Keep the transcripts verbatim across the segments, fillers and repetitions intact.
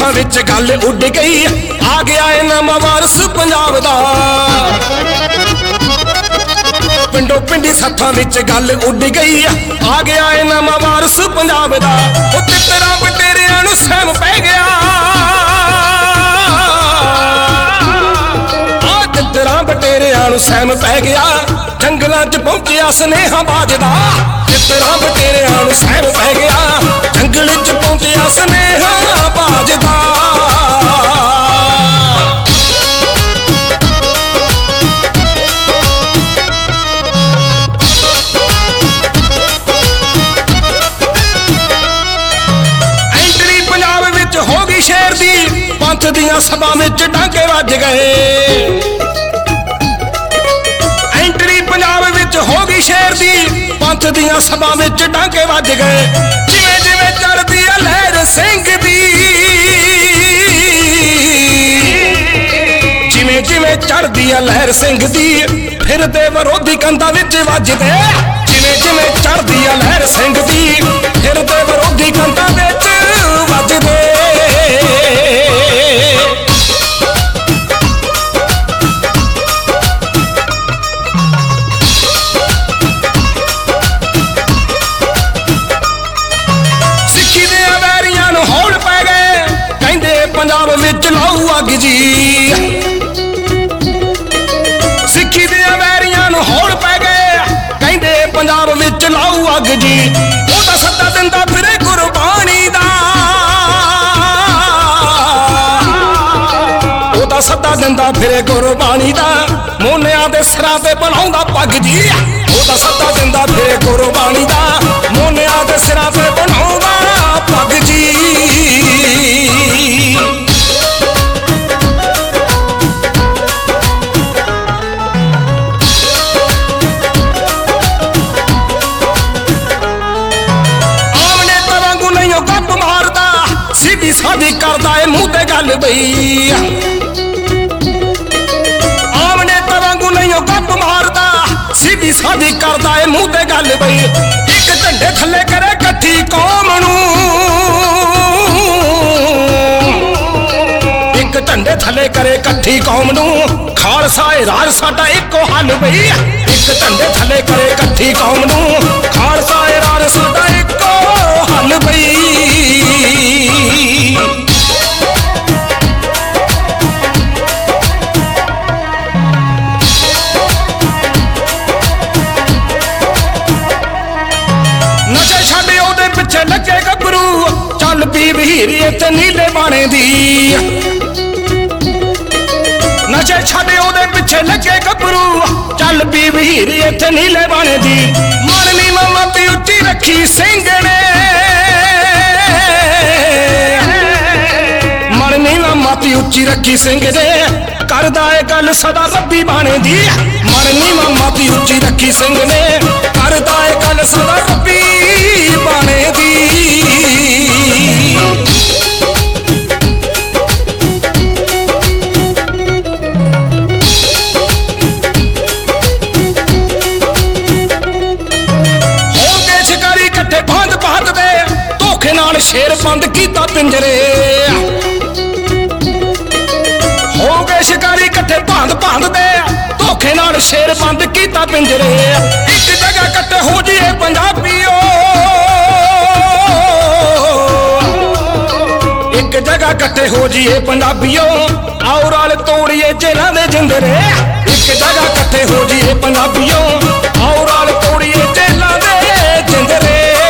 ਸੱਥਾਂ ਵਿੱਚ ਗੱਲ ਉੱਡ ਗਈ, ਆ ਗਿਆ ਏ ਨਵਾਂ ਵਾਰਸ ਪੰਜਾਬ ਦਾ। ਪਿੰਡੋਂ ਪਿੰਡੀ ਸੱਥਾਂ ਵਿੱਚ ਗੱਲ ਉੱਡ ਗਈ, ਆ ਗਿਆ ਏ ਨਵਾਂ ਵਾਰਸ ਪੰਜਾਬ ਦਾ। ਉਹ ਤਿੱਤਰਾਂ ਬਟੇਰਿਆਂ ਨੂੰ ਸਹਿਮ ਪੈ ਗਿਆ, ਆ ਤਿੱਤਰਾਂ ਬਟੇਰਿਆਂ ਨੂੰ ਸਹਿਮ ਪੈ ਗਿਆ। ਜੰਗਲਾਂ 'ਚ ਪਹੁੰਚਿਆ ਸੁਨੇਹਾ ਬਾਜਦਾ, ਤਿੱਤਰਾਂ ਬਟੇਰਿਆਂ ਨੂੰ ਸਹਿਮ ਪੈ ਗਿਆ। ਜੰਗਲ 'ਚ ਪਹੁੰਚਿਆ ਸੁਨੇਹਾ ਬਾਜਦਾ। ਐਂਟਰੀ ਪੰਜਾਬ ਵਿੱਚ ਹੋ ਗਈ ਸ਼ੇਰ ਦੀ, ਪੰਥ ਦੀਆਂ ਸਭਾ ਵਿੱਚ ਡਾਂਗੇ ਵੱਜ ਗਏ। ਐਂਟਰੀ ਪੰਜਾਬ ਵਿੱਚ ਹੋ ਗਈ ਸ਼ੇਰ ਦੀ, ਪੰਥ ਦੀਆਂ ਸਭਾ ਵਿੱਚ ਡਾਂਗੇ ਵੱਜ ਗਏ। ਜਿਵੇਂ ਜਿਵੇਂ ਚੜ੍ਹਦੀ ਆ ਲਹਿਰ ਸਿੰਘ ਦੀ, ਜਿਵੇਂ ਜਿਵੇਂ ਚੜ੍ਹਦੀ ਆ ਲਹਿਰ ਸਿੰਘ ਦੀ, ਫਿਰਦੇ ਵਿਰੋਧੀ ਕੰਧਾਂ ਵਿੱਚ ਵੱਜਦੇ। ਜਿਵੇਂ ਜਿਵੇਂ ਚੜ੍ਹਦੀ ਆ ਲਹਿਰ ਸਿੰਘ ਦੀ, ਫਿਰਦੇ ਵਿਰੋਧੀ ਕੰਧਾਂ ਵਿੱਚ ਵੱਜਦੇ। ਪੰਜਾਬ ਵਿੱਚ ਲਾਊ ਅੱਗ ਜੀ, ਸਿੱਖੀ ਦੇ ਵੈਰੀਆਂ ਨੂੰ ਹੌਲ ਪੈ ਗਏ, ਕਹਿੰਦੇ ਪੰਜਾਬ ਵਿੱਚ ਲਾਊ ਅੱਗ ਜੀ। ਉਹਦਾ ਸੱਦਾ ਦਿੰਦਾ ਫਿਰੇ ਗੁਰਬਾਣੀ ਦਾ, ਉਹਦਾ ਸੱਦਾ ਦਿੰਦਾ ਫਿਰੇ ਗੁਰਬਾਣੀ ਦਾ। ਮੋਨਿਆਂ ਦੇ ਸਿਰਾਂ ਤੇ ਬਣਾਉਂਦਾ ਪੱਗ ਜੀ, ਉਹਦਾ ਸੱਦਾ ਦਿੰਦਾ ਫਿਰੇ ਗੁਰਬਾਣੀ ਦਾ। ਮੋਨਿਆਂ ਦੇ ਸਿਰਾਂ ਤੇ ਬਣਾਉਂਦਾ ਪੱਗ ਜੀ। ਸਿੱਧੀ ਸਾਦੀ ਕਰਦਾ ਏ ਮੂੰਹ ਤੇ ਗੱਲ ਬਈ, ਆਮ ਨੇਤਾ ਵਾਂਗੂ ਨਹੀਂ ਉਹ ਗੱਪ ਮਾਰਦਾ। ਸਿੱਧੀ ਸਾਦੀ ਕਰਦਾ ਏ ਮੂੰਹ ਤੇ ਗੱਲ ਬਈ, ਇੱਕ ਝੰਡੇ ਥੱਲੇ ਕਰੇ ਇਕੱਠੀ ਕੌਮ ਨੂੰ, ਇੱਕ ਝੰਡੇ ਥੱਲੇ ਕਰੇ ਇਕੱਠੀ ਕੌਮ ਨੂੰ। ਖਾਲਸਾ ਏ ਰਾਜ ਸਾਡਾ ਇੱਕੋ ਹੱਲ ਬਈ, ਇੱਕ ਝੰਡੇ ਥੱਲੇ ਕਰੇ ਇਕੱਠੀ ਕੌਮ ਨੂੰ। ਖਾਲਸਾ ਏ ਰਾਜ ਸਾਡਾ ਇੱਕੋ ਹੱਲ ਬਈ। ਨਸ਼ੇ ਛੱਡ ਉਹਦੇ ਪਿੱਛੇ ਲੱਗੇ ਗੱਭਰੂ, ਚੱਲ ਪੀ ਵਹੀਰੀ ਇੱਥੇ ਨੀਲੇ ਬਾਣੇ ਦੀ। ਨਸ਼ੇ ਛੱਡ ਉਹਦੇ ਪਿੱਛੇ ਲੱਗੇ ਗੱਭਰੂ, ਚੱਲ ਪੀ ਵਹੀਰੀ ਇੱਥੇ ਨੀਲੇ ਬਾਣੇ ਦੀ। ਮਰਨੀ ਮਾਤੀ ਉੱਚੀ ਰੱਖੀ ਸਿੰਘ ਨੇ, ਮਰਨੀ ਮਾਤੀ ਉੱਚੀ ਰੱਖੀ ਸਿੰਘ ਨੇ, ਕਰਦਾ ਏ ਗੱਲ ਸਦਾ ਰੱਬੀ ਬਾਣੇ ਦੀ। ਮਰਨੀ ਮਾਤੀ ਉੱਚੀ ਰੱਖੀ ਸਿੰਘ ਨੇ, ਕਰਦਾ ਏ ਗੱਲ ਸਦਾ ਰੱਬੀ ਬਾਣੇ ਦੀ। ਹੋ ਗਏ ਸ਼ਿਕਾਰੀ ਇਕੱਠੇ ਬੰਦ ਭਾਰਤ ਦੇ, ਧੋਖੇ ਨਾਲ ਸ਼ੇਰ ਬੰਦ ਕੀਤਾ ਪਿੰਜਰੇ। ਹੋ ਗਏ ਸ਼ਿਕਾਰੀ ਇਕੱਠੇ ਭਾਂਦ ਭਾਂਦ ਦੇ, ਧੋਖੇ ਨਾਲ ਸ਼ੇਰ ਬੰਦ ਕੀਤਾ ਪਿੰਜਰੇ। ਇੱਕ ਜਗ੍ਹਾ ਇਕੱਠੇ ਹੋ ਜੀਏ ਪੰਜਾਬੀਓ, ਇੱਕ ਜਗ੍ਹਾ ਇਕੱਠੇ ਹੋ ਜੀਏ ਪੰਜਾਬੀਓ, ਆਓ ਰਲ ਤੋੜੀਏ ਜੇਲਾਂ ਦੇ ਜਿੰਦਰੇ। ਇੱਕ ਜਗ੍ਹਾ ਇਕੱਠੇ ਹੋ ਜੀਏ ਪੰਜਾਬੀਓ, ਆਓ ਰਲ ਤੋੜੀਏ ਜੇਲਾਂ ਦੇ ਜਿੰਦਰੇ।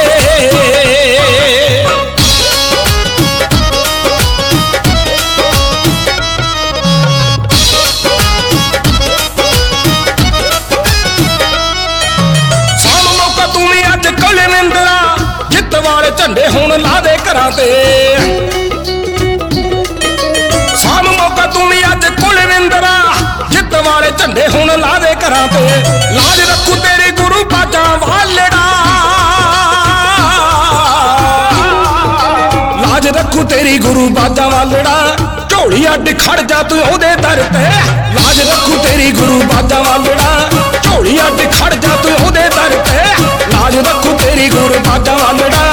ਜਿੱਤ ਵਾਲੇ ਝੰਡੇ ਹੁਣ ਲਾ ਦੇ ਘਰਾਂ ਤੇ, ਸਾਮ ਮੌਕਾ ਤੂੰ ਵੀ ਅੱਜ ਕੁਲਵਿੰਦਰਾ। ਜਿੱਤ ਵਾਲੇ ਝੰਡੇ ਹੁਣ ਲਾ ਦੇ ਘਰਾਂ ਤੇ, ਲਾਜ ਰੱਖੂ ਤੇਰੇ ਗੁਰੂ ਬਾਜਾਂ ਵਾਲੜਾ, ਲਾਜ ਰੱਖੂ ਤੇਰੀ ਗੁਰੂ ਬਾਜਾਂ ਵਾਲੜਾ। ਝੋਲੀ ਅੱਡ ਖੜ ਜਾ ਤੂੰ ਉਹਦੇ ਦਰ ਤੇ, ਲਾਜ ਰੱਖੂ ਤੇਰੀ ਗੁਰੂ ਬਾਜਾਂ ਵਾਲੜਾ। ਝੋਲੀ ਅੱਡ ਖੜ ਜਾ ਤੂੰ ਉਹਦੇ ਦਰ ਤੇ, ਲਾਜ ਰੱਖੂ ਤੇਰੀ ਗੁਰੂ ਬਾਜਾਂ ਵਾਲੜਾ।